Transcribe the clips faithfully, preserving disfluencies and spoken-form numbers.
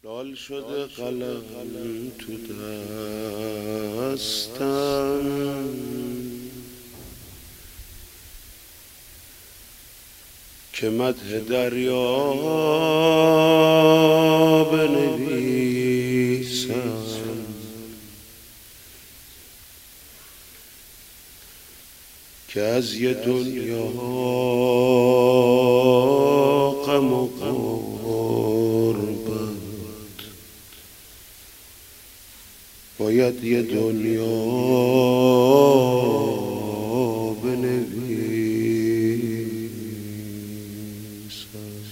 لال شده قلم تو دستم، که مدح دریا بنویسم. که از یه دنیا غم و غربت باید یه دنیا بنویسم.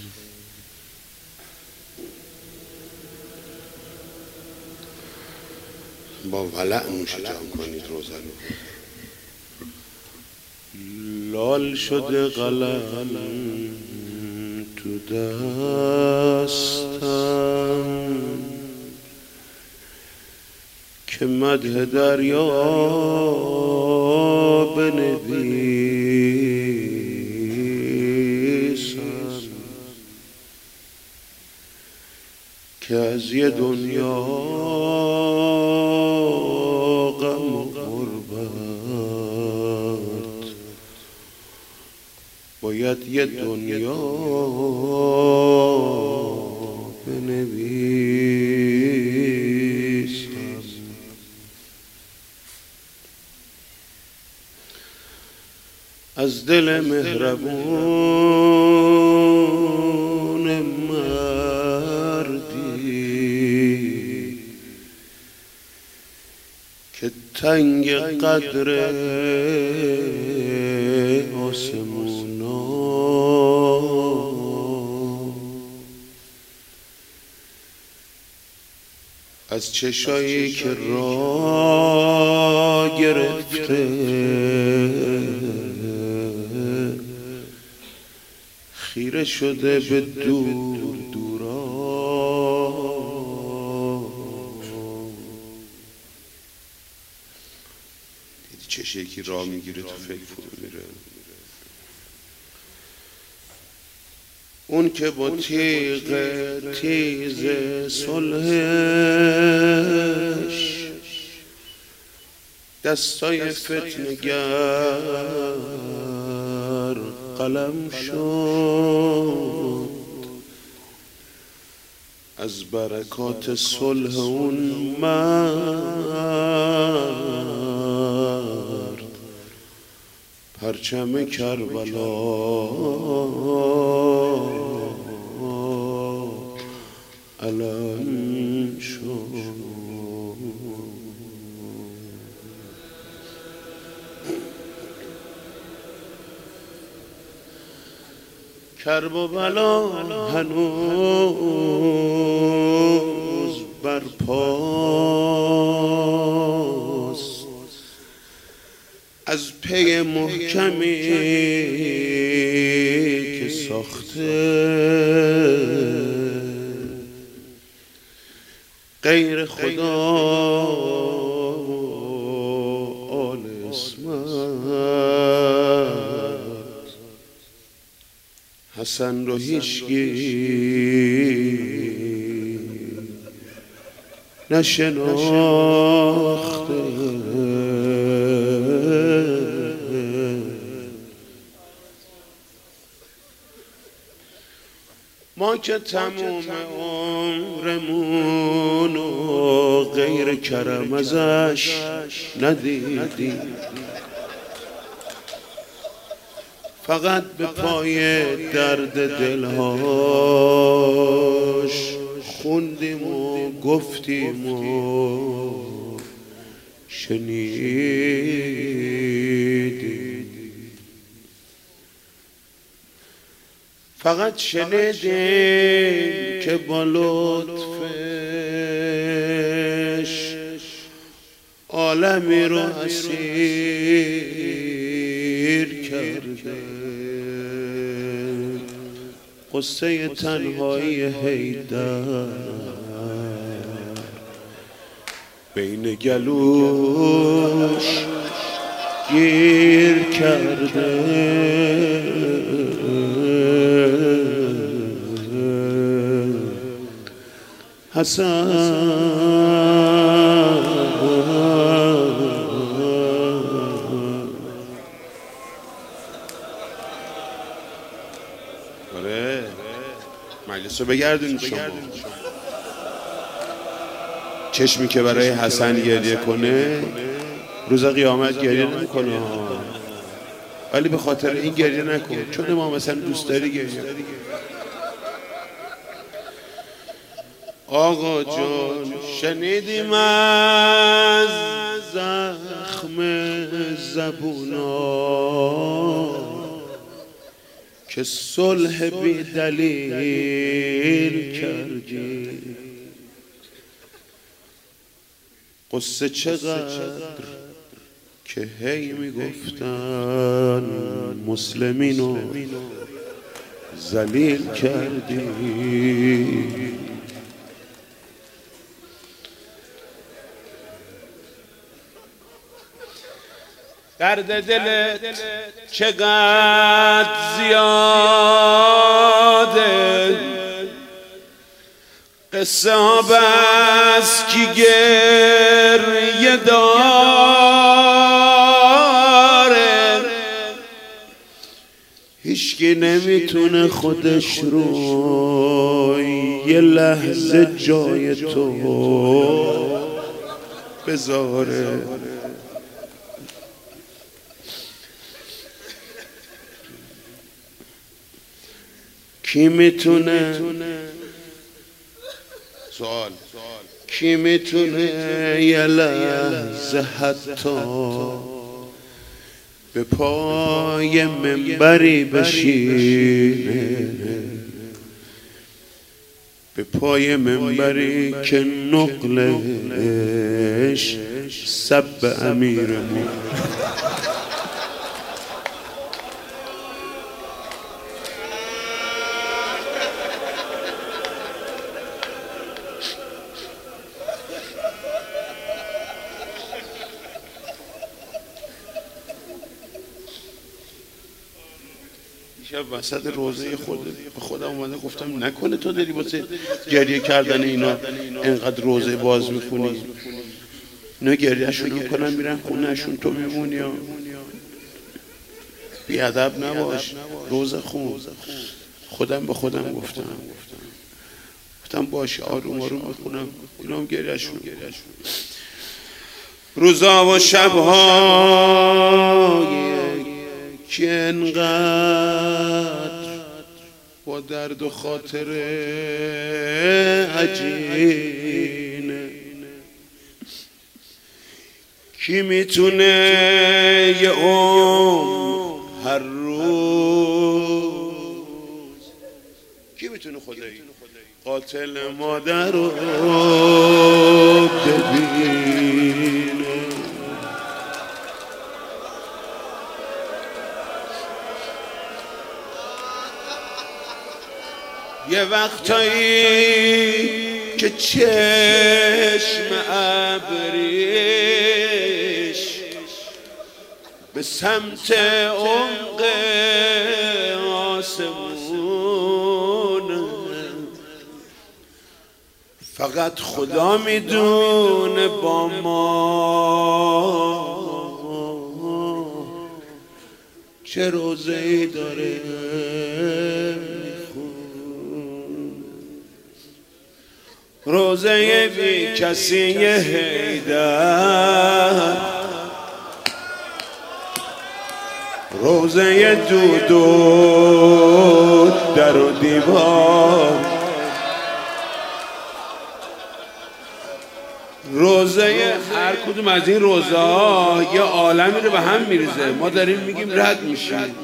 با ولع نوش جمع کنید روزنو. لال شده قلم تو دستم، که مدح دریا بنویسم. که از یه دنیا غم و غربت باید یه دنیا بنویسم. از دل مهربون مردی که تنگ قدر آسمونا، از چشایی که را گرفته خیره شده به دور دورا. دیدی چشی که راه میگیره تو فکر فرو میره. اون که با تیغ تیز صلحش دستای فتنگر قلم شد، از برکات صلح اون مرد پرچم کربلا علم شد. کرب و بلا هنوز برپاست، از پی محکمی که ساخته غیر خدا آل اسمت حسن رو هیچگی نشناخته. ما که تموم عمرمون و غیر کرم ازش ندیدیم، فقط به پای درد دلهاش خوندیم و گفتیم و شنیدیم. فقط شنیدیم که با لطفش عالمی رو اسیر کرده. قصه تنهایی حیدر بین گلوش گیر کرده. حسن آره مجلس رو بگردونید شما. چشمی که برای حسن گریه کنه روز قیامت گریه نمیکنه، ولی به خاطر این گریه نکن چون ما مثلا دوست داری گریه. آقا جان شنیدیم از زخم زبونا که صلح بی دلیل کردی، قصه چقدر که هی میگفتن مسلمینو ذلیل کردی. درد دلت چقدر زیاده، قصه ها بس کی گریه داره، هیچکی نمیتونه خودش رو یه لحظه جای تو بذاره. کی میتونه سوال کی میتونه یه لحظه حتی به پای منبری بشینه، به پای منبری که نقلش سب امیرمون. شب وسط روزه خود به خودم اومده گفتم نکنه تو داری واسه گریه کردن اینا اینقدر روزه باز میخونی، اینا گریهشون میکنن میرن خونهشون تو میمونی. بیادب نباش، روزه خون. خودم به خودم گفتم گفتم باشه آروم آروم میخونم، اینا هم گریهشون. روزا و شبها که انقدر با درد و خاطر عجینه، کی میتونه یه عمر هر روز، کی میتونه خدایی قاتل مادر رو ببینه. یه وقتایی که چشم ابریش به سمت عمق آسمون، فقط خدا میدونه با ما چه روزه‌ای داره. روزه بی کسی حیدر، روزه دود و در و دیوار، روزه هر کدوم از این روزه ها یه عالمی رو به هم میریزه. ما داریم میگیم رد میشیم.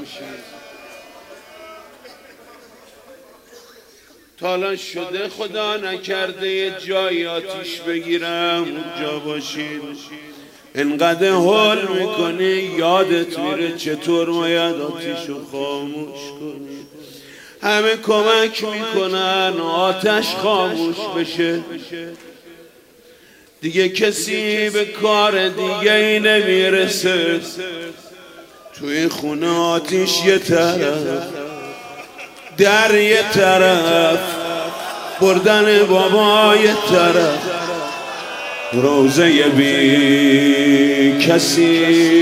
تا الان شده خدا نکرده یه جایی آتیش بگیرم اونجا باشید، انقدر حال میکنی یادت میره چطور باید آتیش رو خاموش کنی. همه کمک میکنن آتش خاموش بشه، دیگه کسی به کار دیگه ای نمیرسه. توی خونه آتیش یه طرف، در یه طرف، بردن بابای طرف روزه بی کسی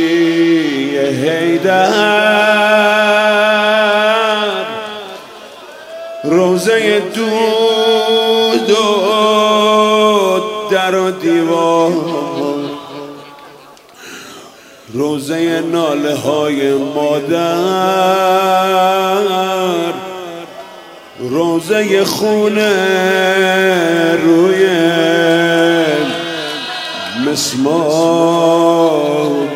حیدر، روزه دود و در و دیوار، روزه ناله های مادر، روزه خونه روی مسمار.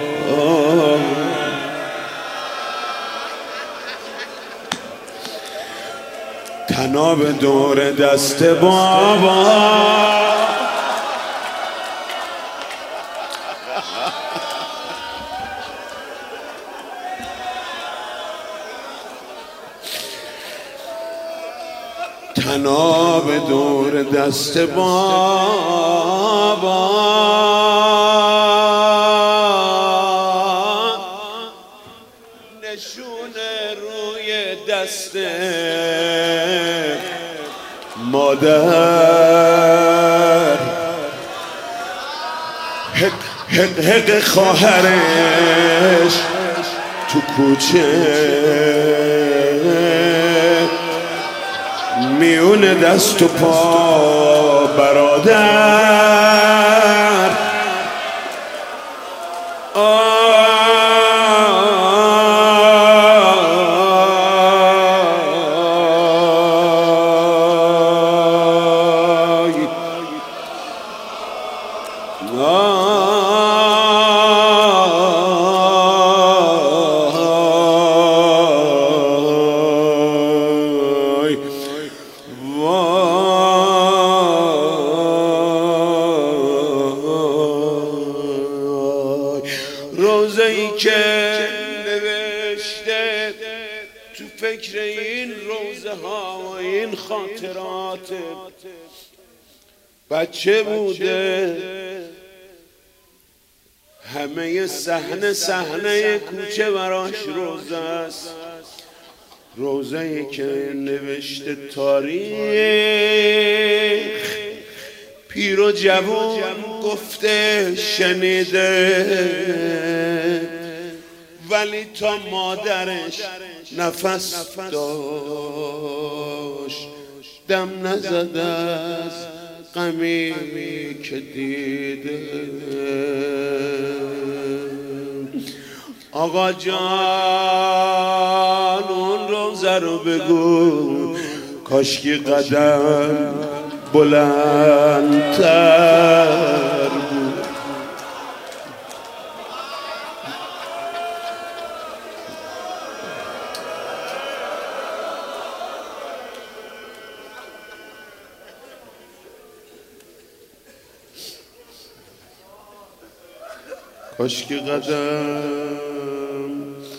تناب دور دست بابا، تناب دور دست بابا، نشون روی دست مادر، حق حق حق خواهرش تو کوچه میون دست و پا برادر، روزه‌ای که نوشته تو فکر این روزه ها و این خاطرات بچه بوده، همه صحنه صحنه کوچه براش روزه است. روزه‌ای که نوشته تاریخ، پیر و جوان گفته شنیده، ولی تا مادرش نفس داشت دم نزده از غمی که دیده. آقا جان اون روزه رو بگو، کاشکی قدم بلندتر بود. کاشکی قدم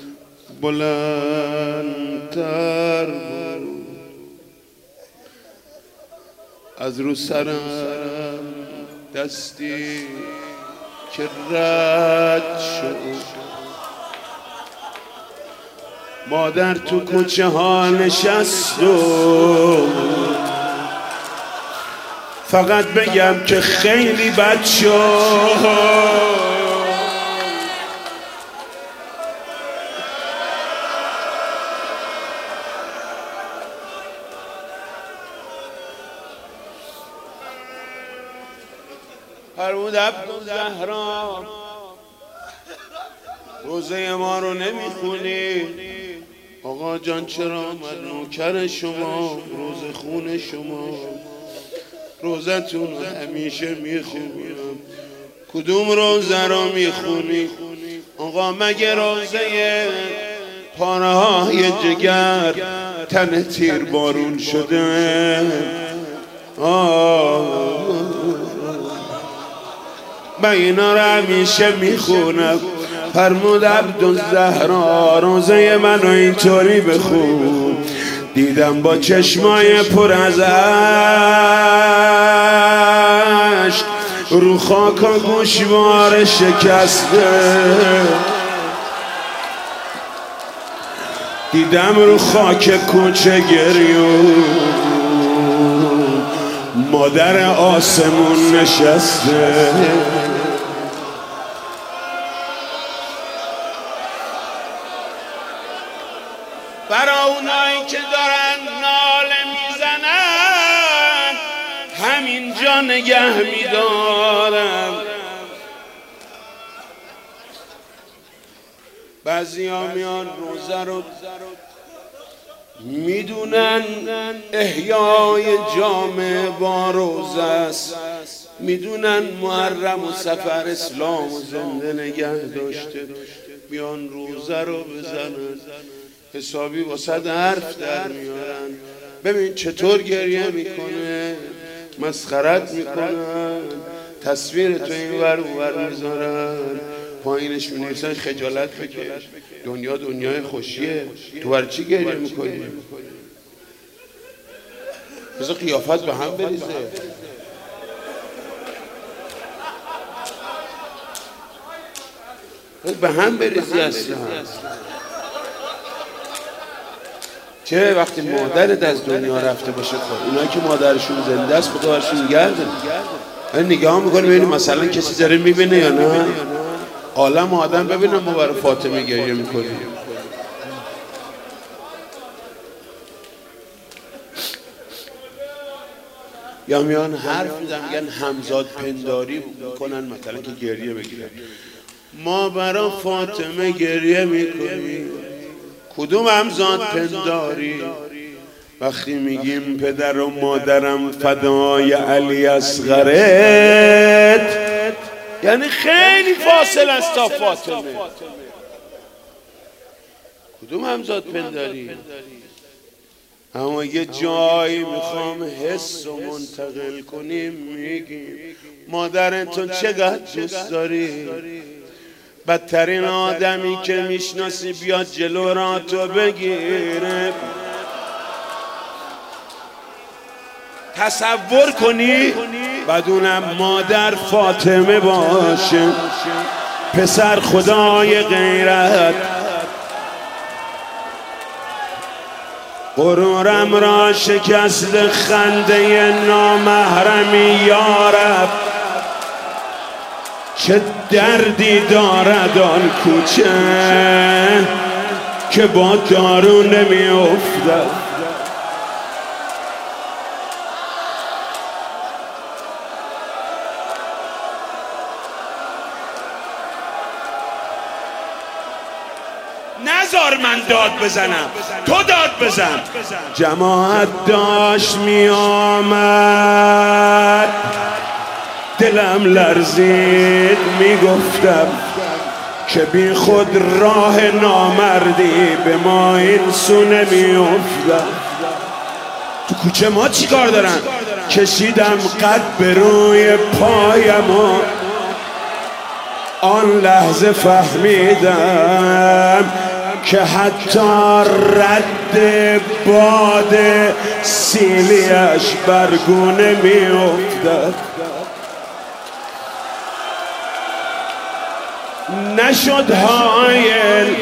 بلندتر بود، از رو سرم دستی که رد شد. مادر تو کوچه ها نشست و فقط بگم که خیلی بد شد. فرمود عبدالزهرا روزه ما رو نمیخونی؟ آقا جان چرا؟ من نوکر شما، روزه خون شما، روزتون همیشه میخونم. کدوم روزه رو میخونی؟ آقا مگه روزه پاره های جگر تن تیر بارون شده؟ آه من اینا رو همیشه میخونم. فرمود عبدالزهرا روزه منو اینطوری بخون. دیدم با چشمای پر از اشک رو خاکا گوشوار شکسته، دیدم رو خاک کوچه گریون مادر آسمون نشسته. برا اونایی که دارن ناله میزنن همینجا نگه میدارم. بعضی ها میان روزه رو میدونن احیای جامعه با روزه است، میدونن محرم و سفر اسلام و زنده نگه داشته، بیان روزه رو بزنن حسابی واسه حرف در میارن. ببین چطور گریه میکنه، مسخرت میکنن، تصویر تو این ور اون ور میذارن، پایینش می‌نویسن خجالت بکش، دنیا دنیای خوشیه، تو بر چی گریه میکنی؟ بذار قیافت به هم بریزه. به هم بریزی اصلا. چه وقتی مادرت از دنیا رفته باشه، خود اونایی که مادرشون زنده است خدا برشون گرده، نگاه میکنه ببینیم مثلا کسی داره میبینه یا نه. عالم آدم ببینم ما برای فاطمه گریه میکنیم. یا میان حرف میزن میگن همزاد پنداری میکنن مثلا که گریه بگیرن. ما برای فاطمه گریه میکنیم. کدوم همزاد پنداری؟ وقتی میگیم پدر و مادرم فدای علی اصغرت، یعنی خیلی فاصل است تا فاطمه. کدوم همزاد پنداری؟ اما یه جایی میخوام حس و منتقل کنیم، میگیم مادرتون چقدر دوست داری، بدترین آدمی که میشناسی بیاد جلو را تو بگیره. تصور کنی بدونم مادر فاطمه باشه، پسر خدای غیرت، غرورم را شکست خنده نامحرمی یارب. چه دردی دارد آن کوچه که با دارو نمی افتد. نزار من داد بزنم، تو داد بزن. جماعت داشت می آمد، دلم لرزید، می گفتم که بی خود راه نامردی به ما این سونه می افتد. تو کوچه ما چی کار دارن؟ کشیدم قد به روی پایم و آن لحظه فهمیدم که حتی رد باد سیلیش برگونه می افتد. نشد حایل.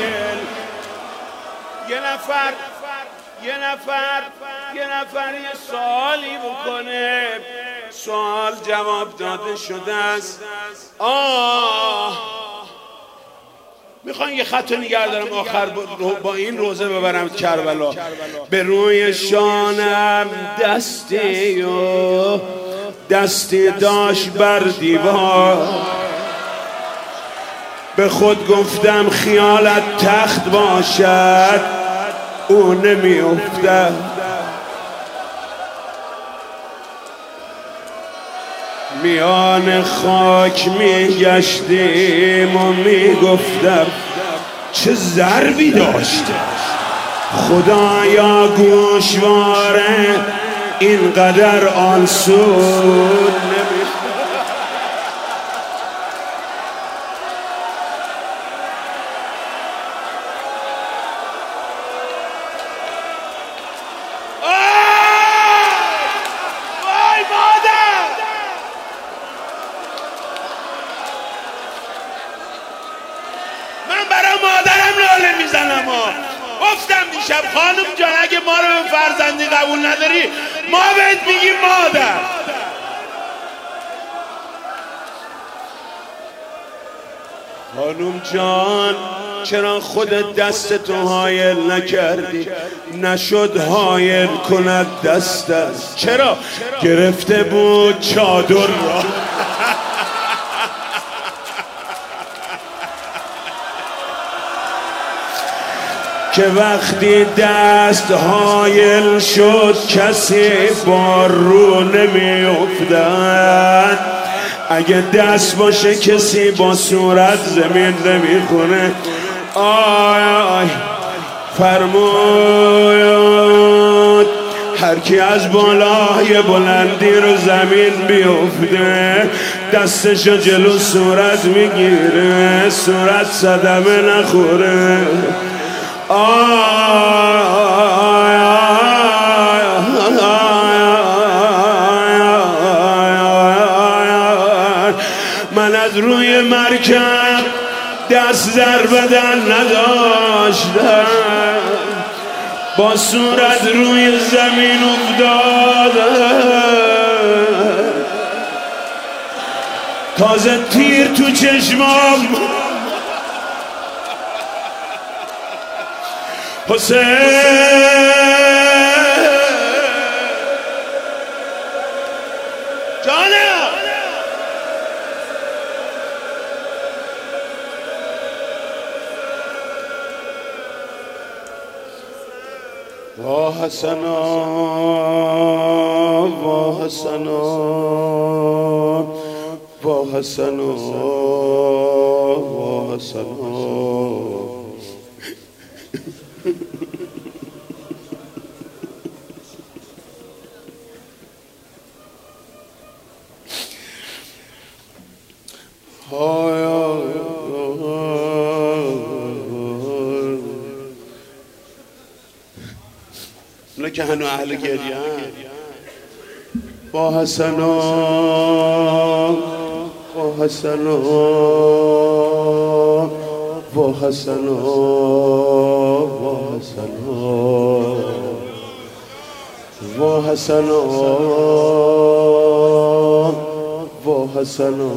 یه نفر یه نفر یه نفر یه سوالی بکنه، سوال جواب داده شده است. آه میخوان یه خط نگه دارم آخر با این روزه ببرم کربلا. به روی شانم دستی و دستی داشت بر دیوار، به خود گفتم خیالت تخت باشد، او نمی افتد. میان خاک می گشتیم و می گفتم چه ضربی داشته، خدایا گوشواره اینقدر آنسود نمی. گفتم دیشب خانم جان اگه ما رو به فرزندی قبول نداری ما بهت میگیم مادر. خانم جان چرا خودت دست تو حایل نکردی؟ نشد حایل کند دستت. چرا؟ گرفته بود چادر را. که وقتی دست حایل شد کسی بار رو نمی افتد. اگه دست باشه کسی با صورت زمین نمی خونه. آی آی فرمود هر کی از بالای بلندی رو زمین بیفته دستشو جلو صورت میگیره صورت صدمه نخوره. من از روی مرکب دست در بدن نداشتم با صورت روی زمین افتادم تازه تیر تو چشمام حسین جانم وا حسنا وا حسنا وا حسنا وا حسنا اونا که هنو اهل گریه با حسنا با حسنا با حسنا با حسنا با حسنا با حسنا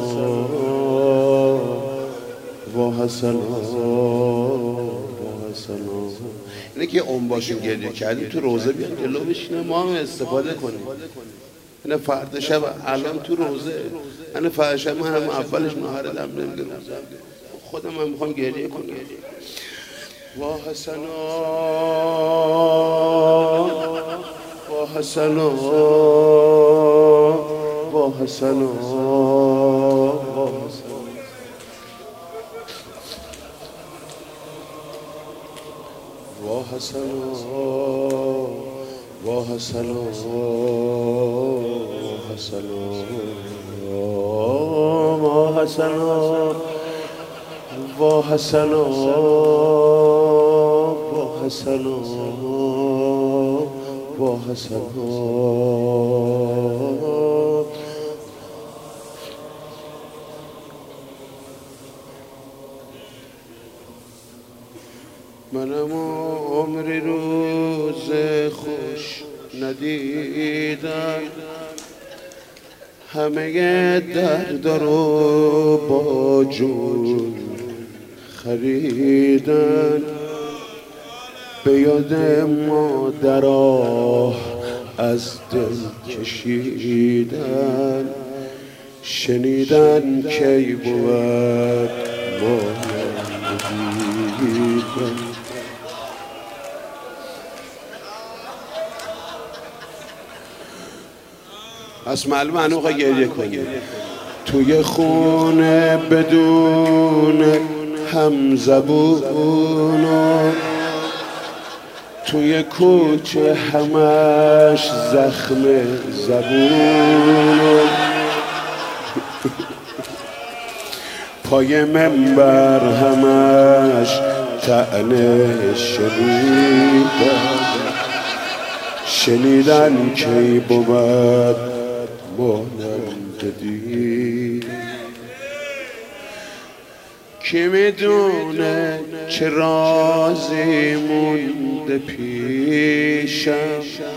با حسنا با حسنا. اینه که اون باشون گریه کردیم تو روزه بیان جلو بشینه ما هم استفاده کنیم. اینه فرد شب الان تو روزه اینه فرد شب من هم اولش نهار دم نمیگه روزه خودم هم میخوام گریه کنم. وا حسنا وا حسنا وا حسنا وا حسنا وا حسنا وا حسنا وا حسنا وا حسنا وا حسنا وا حسنا. منم عمری روز خوش ندیدم همه درد رو با جون خریدن به یاد مادرها از دل کشیدن شنیدن کی بود مایم دیدن. از معلومه هنو خواه گریه کنی توی خونه بدون همزبون توی کوچه همش زخم زبون پای منبر همش طعنه شنیدن شنیدن کی بود مانند دی. کی میدونه چه رازی مونده پیشم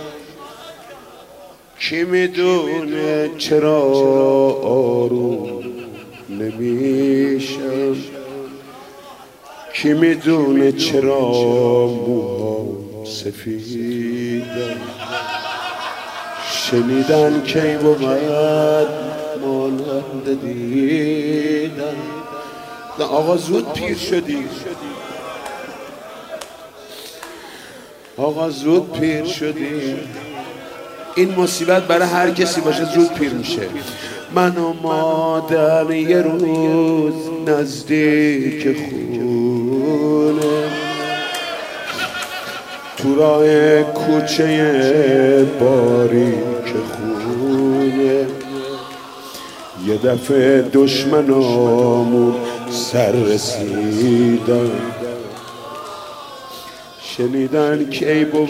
کی میدونه چرا آروم نمیشم کی میدونه چرا موها سفیدن، شنیدن کی بود مانند دیدن. آقا زود پیر شدی، آقا زود پیر شدی. این مصیبت برای هر کسی باشه زود پیر میشه. من و مادر یه روز نزدیک خونه، تو راه کوچه باریک خونه، یه دفعه دشمنامون سر رسیدن، شنیدن کی بود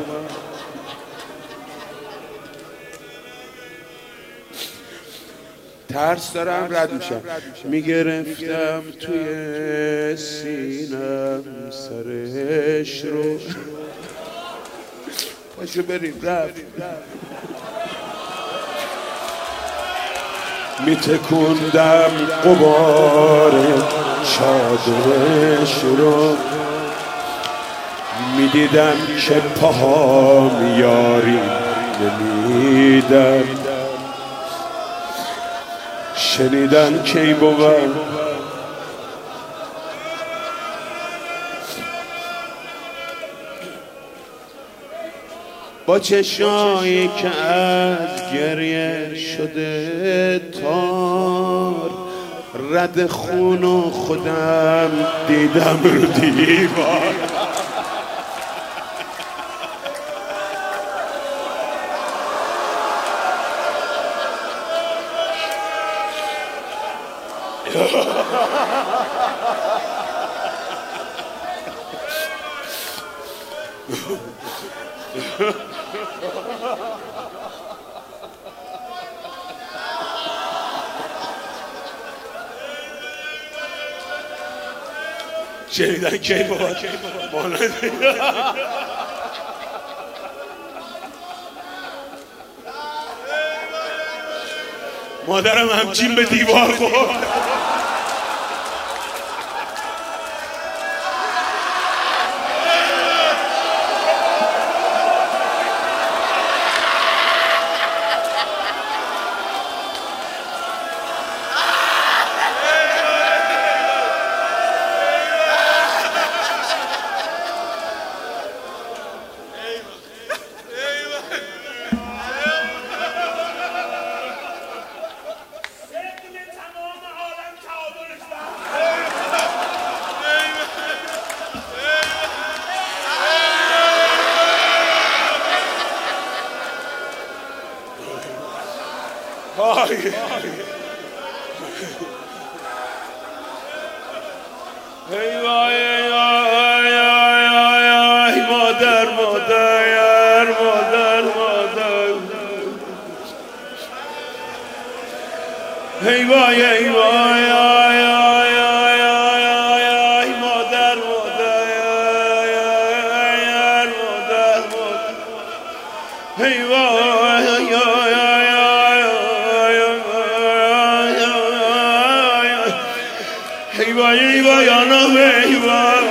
ترس دارم رد میشم، میگرفتم توی سینم سرش رو. پاشو بریم رفت، میتکندم غبار چادرش رو، میدیدم که پاهام یاری نمیدن، شنیدن کی بود با چشایی که از گریه شده تار، رد خون و خودم دیدم رو دیوار. شنیدن کی بود مانند مادرم همچین به دیوار خورد. ای وای ای وای ای مادر مادر مادر مادر ای وای ای وای ای مادر مادر مادر ای وای ای وای ای وای آنام ای وای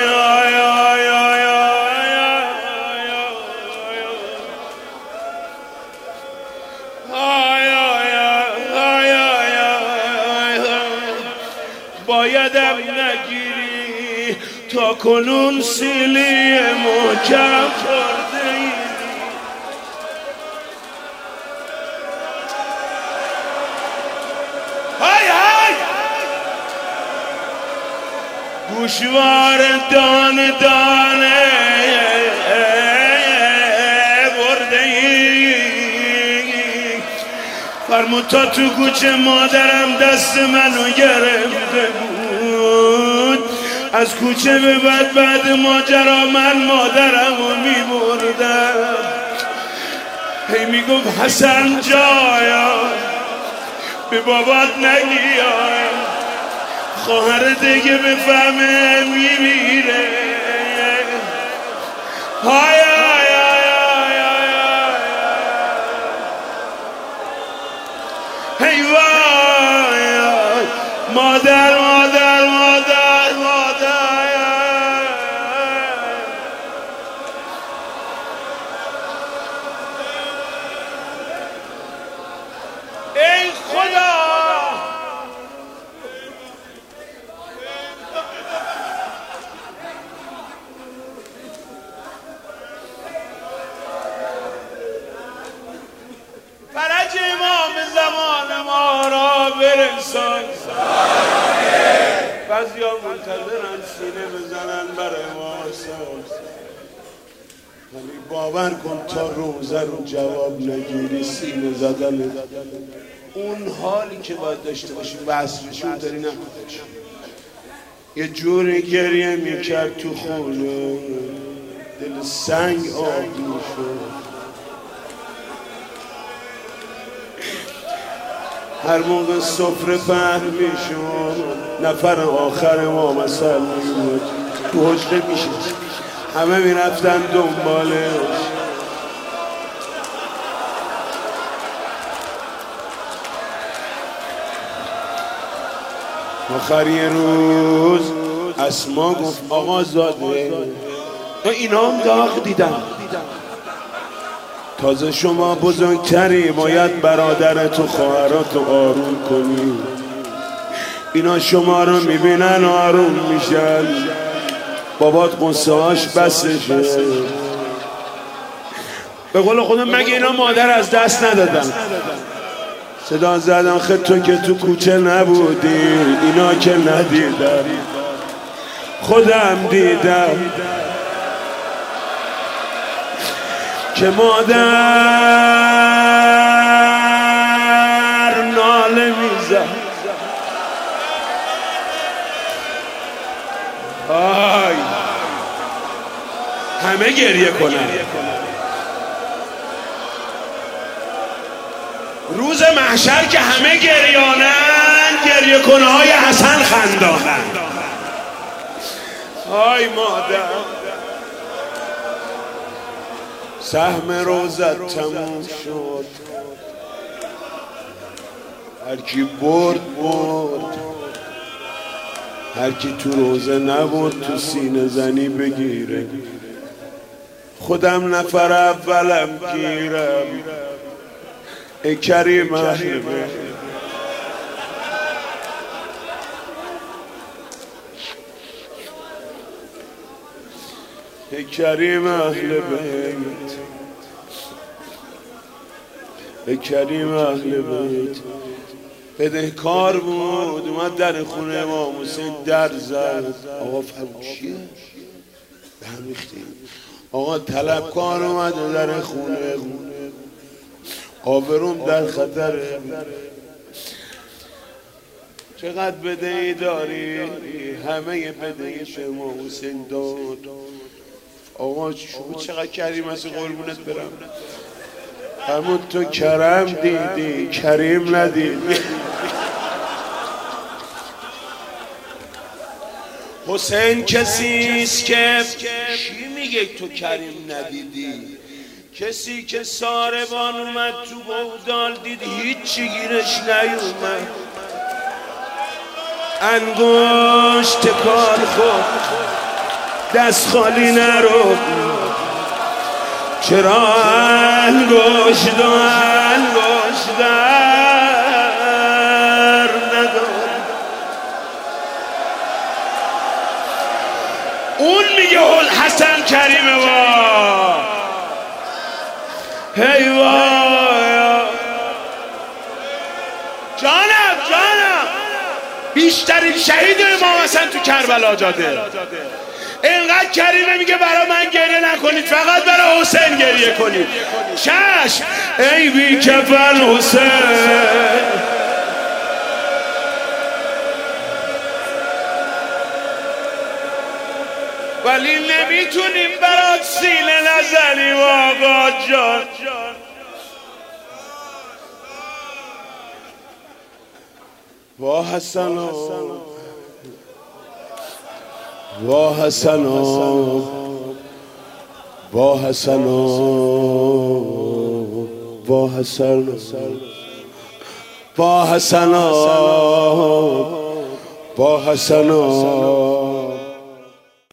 بایدم نگیری تا کنون سیلی محکم کرده ای. گوشوار دانه دانه برده ای، فرمود تا تو کوچه مادرم دست منو گرفته بود، از کوچه به بعد بعد ماجرا من مادرمو میبردم. هی میگفت حسن جایا به بابات نگی، خواهر دیگه بفهمه میمیره. های های های های وای مادر مادر مادر مادر برسان. بعضی ها منتظرن سینه بزنن برای ما ساز، ولی باور کن تا روزه رو جواب نگیری سینه زدن اون حالی که باید داشته باشی وصلشون داری نمیداشی. یه جوری گریه میکرد تو خونه دل سنگ آب میشد. هر موقع سفره پهن میشد نفر آخر ما مثلا میمود تو حجره میشد، همه میرفتن دنبالش. آخر یه روز اسما گفت آقا زاده اینا هم داغ دیدن، تازه شما بزرگتری باید برادرت و خواهرات رو آروم کنی، اینا شما رو میبینن آروم میشن، بابات قصه هاش بسشه. به قول خودم مگه اینا مادر از دست ندادن؟ صدا زدن خود تو که تو کوچه نبودی اینا که ندیدم، خودم دیدم که مادر ناله میزد. آی همه گریه کنن. روز محشر که همه گریانن گریه کنه های حسن خندانن. آی مادر سهم روزت تموم شد، هر کی برد برد، هر کی تو روزه نبود تو سینه زنی بگیره، خودم نفر اولم گیرم. ای کریم اهل بیت، ای کریم اهل بیت، ای کریم اهل بیت. بدهکار بود اومد در خونه امام حسین در زد. آقا فرموشیه به هم ریختیم. آقا طلبکار اومد در خونه، آبروم در خطره، چقدر بدهی داری؟ همه بدهی شما حسین داد. آقا شما چقدر کریم هستی قربونت برم، همون تو کرم دیدی کریم ندیدی. حسین کسیست که چی میگه تو کریم ندیدی؟ کسی که ساربان اومد تو بودال دید هیچی گیرش نیومد، انگشت کار خود دست خالی نرو، چرا انگشت و انگشت در ندار؟ اون میگه حسن کریمه وا هی وای جانم جانم، بیشترین شهید امام حسن تو کربلا جاده. اینقدر کریمه میگه برای من گریه نکنید، فقط برای حسین گریه کنید. چشم ای بی کفن حسین، ولی نمیتونیم برات سینه نزنیم آقا جان. وا حسنا وا حسنا وا حسنا وا حسنا وا حسنا وا حسنا